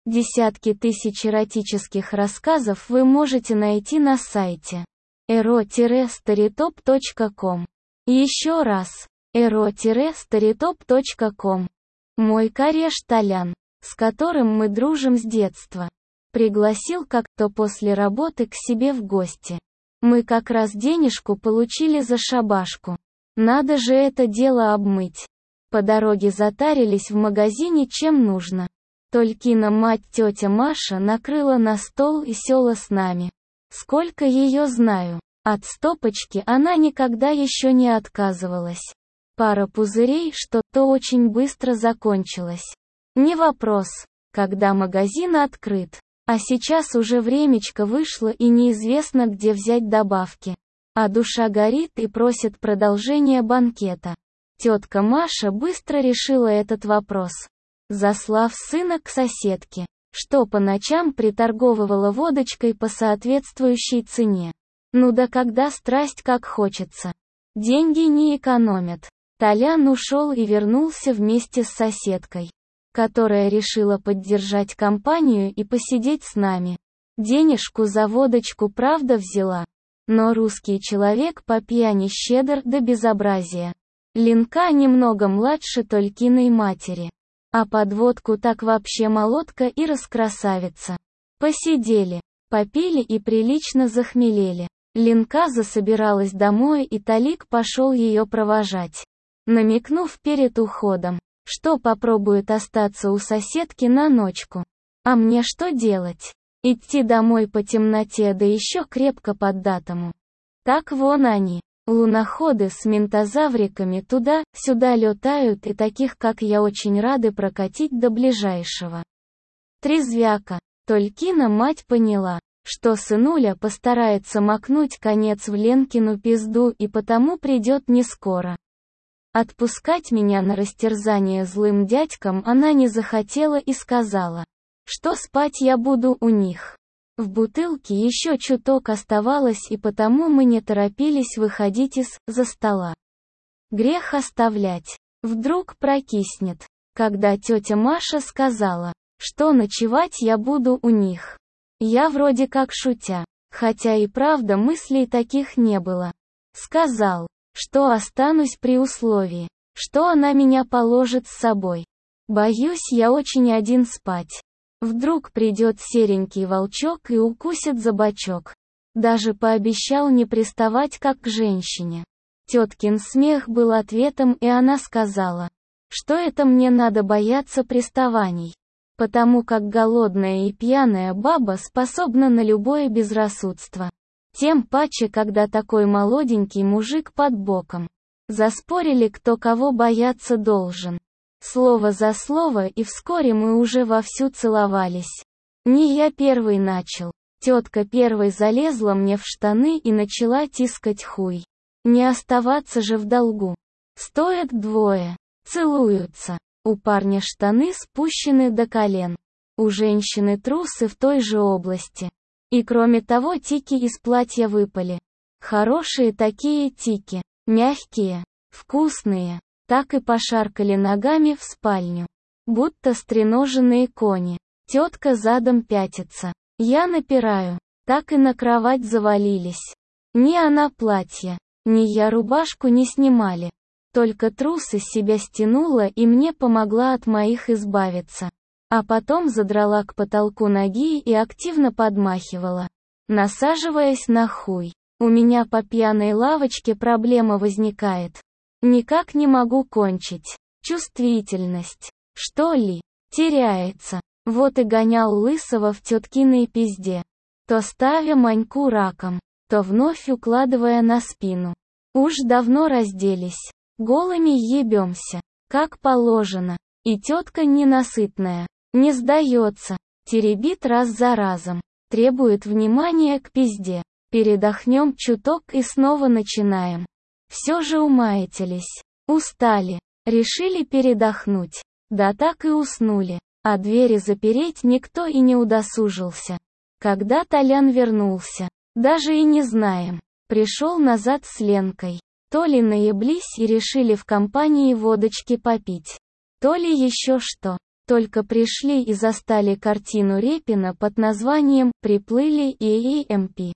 Десятки тысяч эротических рассказов вы можете найти на сайте ero-storytop.com. Еще раз, ero-storytop.com. Мой кореш Толян, с которым мы дружим с детства, пригласил как-то после работы к себе в гости. Мы как раз денежку получили за шабашку. Надо же это дело обмыть. По дороге затарились в магазине чем нужно. Толькина мать тетя Маша накрыла на стол и села с нами. Сколько ее знаю. От стопочки она никогда еще не отказывалась. Пара пузырей, что-то очень быстро закончилось. Не вопрос, когда магазин открыт. А сейчас уже времечко вышло и неизвестно где взять добавки. А душа горит и просит продолжения банкета. Тетка Маша быстро решила этот вопрос, заслав сына к соседке, что по ночам приторговывала водочкой по соответствующей цене. Ну да когда страсть как хочется. Деньги не экономят. Толян ушел и вернулся вместе с соседкой, которая решила поддержать компанию и посидеть с нами. Денежку за водочку правда взяла, но русский человек по пьяни щедр до безобразия. Ленка немного младше Толькиной матери, а под водку так вообще молодка и раскрасавица. Посидели, попили и прилично захмелели. Ленка засобиралась домой и Толик пошел ее провожать, намекнув перед уходом, что попробует остаться у соседки на ночку. А мне что делать? Идти домой по темноте, да еще крепко поддатому. Так вон они, луноходы с ментозавриками туда-сюда летают, и таких как я очень рады прокатить до ближайшего трезвяка. Толькина мать поняла, что сынуля постарается макнуть конец в Ленкину пизду и потому придет не скоро. Отпускать меня на растерзание злым дядькам она не захотела и сказала, что спать я буду у них. В бутылке еще чуток оставалось, и потому мы не торопились выходить из-за стола. Грех оставлять. Вдруг прокиснет. Когда тетя Маша сказала, что ночевать я буду у них. Я вроде как шутя, хотя и правда мыслей таких не было, сказал, что останусь при условии, что она меня положит с собой. Боюсь я очень один спать. Вдруг придет серенький волчок и укусит за бочок. Даже пообещал не приставать как к женщине. Теткин смех был ответом, и она сказала, что это мне надо бояться приставаний, потому как голодная и пьяная баба способна на любое безрассудство. Тем паче, когда такой молоденький мужик под боком. Заспорили, кто кого бояться должен. Слово за слово, и вскоре мы уже вовсю целовались. Не я первый начал. Тетка первой залезла мне в штаны и начала тискать хуй. Не оставаться же в долгу. Стоят двое. Целуются. У парня штаны спущены до колен. У женщины трусы в той же области. И кроме того тики из платья выпали. Хорошие такие тики. Мягкие. Вкусные. Так и пошаркали ногами в спальню. Будто стреноженные кони. Тетка задом пятится. Я напираю. Так и на кровать завалились. Ни она платье, ни я рубашку не снимали. Только трусы с себя стянула и мне помогла от моих избавиться. А потом задрала к потолку ноги и активно подмахивала, насаживаясь на хуй. У меня по пьяной лавочке проблема возникает. Никак не могу кончить. Чувствительность, что ли, теряется. Вот и гонял лысого в теткиной пизде. То ставя Маньку раком, то вновь укладывая на спину. Уж давно разделись. Голыми ебемся, как положено. И тетка ненасытная, не сдается, теребит раз за разом, требует внимания к пизде. Передохнем чуток и снова начинаем. Все же умаятились, устали, решили передохнуть. Да так и уснули, а двери запереть никто и не удосужился. Когда Толян вернулся, даже и не знаем. Пришел назад с Ленкой. То ли наеблись и решили в компании водочки попить, то ли еще что. только пришли и застали картину Репина под названием «Приплыли и EMP.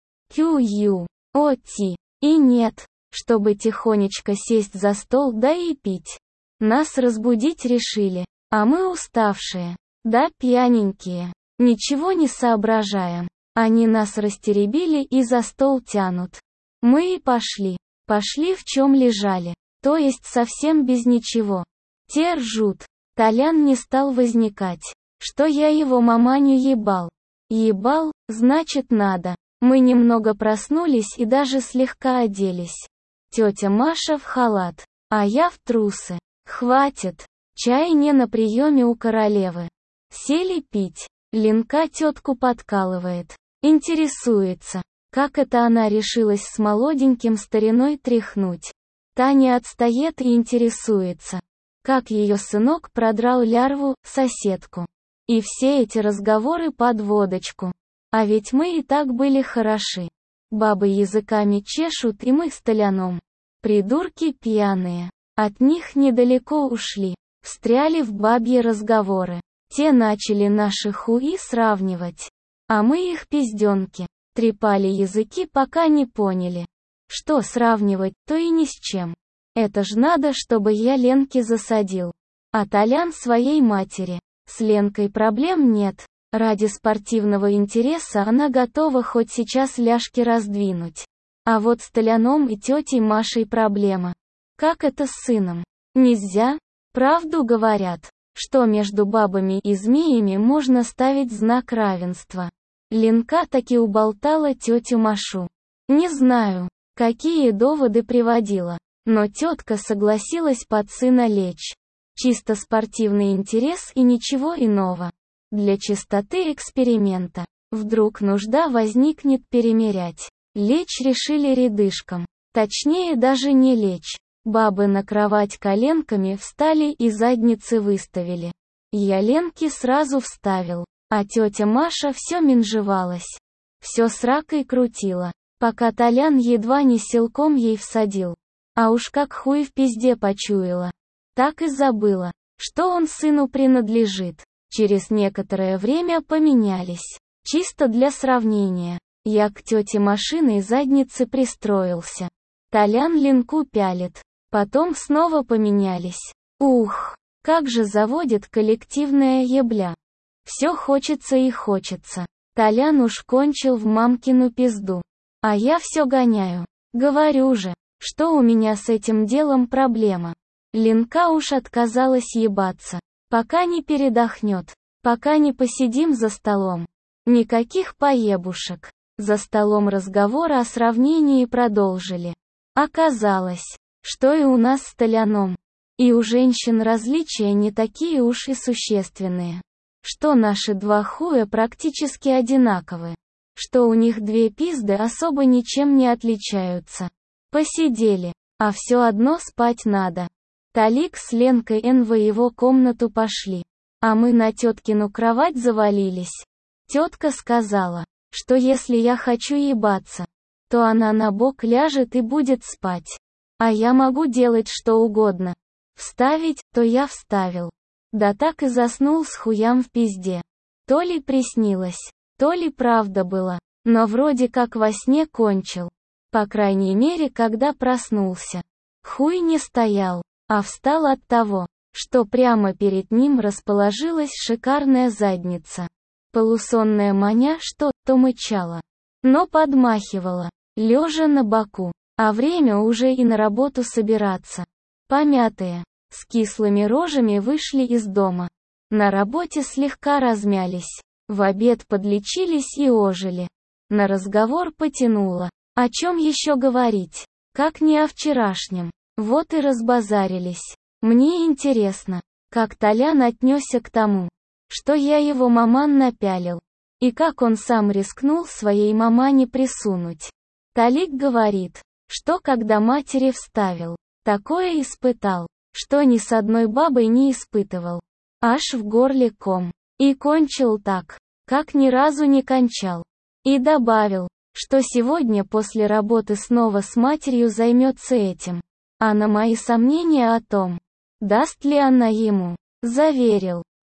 QUOT». И нет, чтобы тихонечко сесть за стол да и пить. Нас разбудить решили, а мы уставшие, да пьяненькие, ничего не соображаем. Они нас растеребили и за стол тянут. Мы и пошли. Пошли в чем лежали, то есть совсем без ничего. Те ржут. Толян не стал возникать, что я его маманю ебал. Ебал, значит надо. Мы немного проснулись и даже слегка оделись. Тетя Маша в халат, а я в трусы. Хватит. Чай не на приеме у королевы. Сели пить. Ленка тетку подкалывает. Интересуется, как это она решилась с молоденьким стариной тряхнуть. Таня отстает и интересуется, как ее сынок продрал лярву, соседку. И все эти разговоры под водочку. А ведь мы и так были хороши. Бабы языками чешут, и мы с Толяном. Придурки пьяные. От них недалеко ушли. Встряли в бабьи разговоры. Те начали наши хуи сравнивать. А мы их пизденки. Трепали языки, пока не поняли. Что сравнивать, то и ни с чем. Это ж надо, чтобы я Ленке засадил. А Толян своей матери. С Ленкой проблем нет. Ради спортивного интереса она готова хоть сейчас ляжки раздвинуть. А вот с Толяном и тетей Машей проблема. Как это с сыном? Нельзя? Правду говорят, что между бабами и змеями можно ставить знак равенства. Ленка таки уболтала тетю Машу. Не знаю, какие доводы приводила, но тетка согласилась под сына лечь. Чисто спортивный интерес и ничего иного. Для чистоты эксперимента. Вдруг нужда возникнет перемерять. Лечь решили рядышком. Точнее даже не лечь. Бабы на кровать коленками встали и задницы выставили. Я Ленке сразу вставил, а тетя Маша все менжевалась. Все с ракой крутила, пока Толян едва не силком ей всадил. А уж как хуй в пизде почуяла. Так и забыла, что он сыну принадлежит. Через некоторое время поменялись. Чисто для сравнения. Я к тете машиной задницы пристроился. Толян Ленку пялит. Потом снова поменялись. Ух, как же заводит коллективная ебля. Все хочется и хочется. Толян уж кончил в мамкину пизду. А я все гоняю. Говорю же, что у меня с этим делом проблема. Ленка уж отказалась ебаться. Пока не передохнет. Пока не посидим за столом. Никаких поебушек. За столом разговора о сравнении продолжили. Оказалось, что и у нас с Толяном. И у женщин различия не такие уж и существенные. Что наши два хуя практически одинаковы. Что у них две пизды особо ничем не отличаются. Посидели, а все одно спать надо. Толик с Ленкой в его комнату пошли. А мы на теткину кровать завалились. Тетка сказала, что если я хочу ебаться, то она на бок ляжет и будет спать. А я могу делать что угодно. Вставить, то я вставил. Да так и заснул с хуям в пизде. То ли приснилось, то ли правда было, но вроде как во сне кончил. По крайней мере, когда проснулся. Хуй не стоял, а встал от того, что прямо перед ним расположилась шикарная задница. Полусонная маня что-то мычала, но подмахивала, лежа на боку. А время уже и на работу собираться. Помятые, с кислыми рожами вышли из дома. На работе слегка размялись. В обед подлечились и ожили. На разговор потянуло. О чем еще говорить? Как не о вчерашнем. Вот и разбазарились. Мне интересно, как Толян отнесся к тому, что я его маман напялил. И как он сам рискнул своей мамане присунуть. Толик говорит, что когда матери вставил, такое испытал, что ни с одной бабой не испытывал. Аж в горле ком. И кончил так, как ни разу не кончал. И добавил, что сегодня после работы снова с матерью займется этим. А на мои сомнения о том, даст ли она ему, заверил,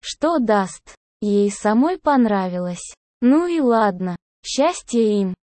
Что даст? Ей самой понравилось. Ну и ладно. Счастья им.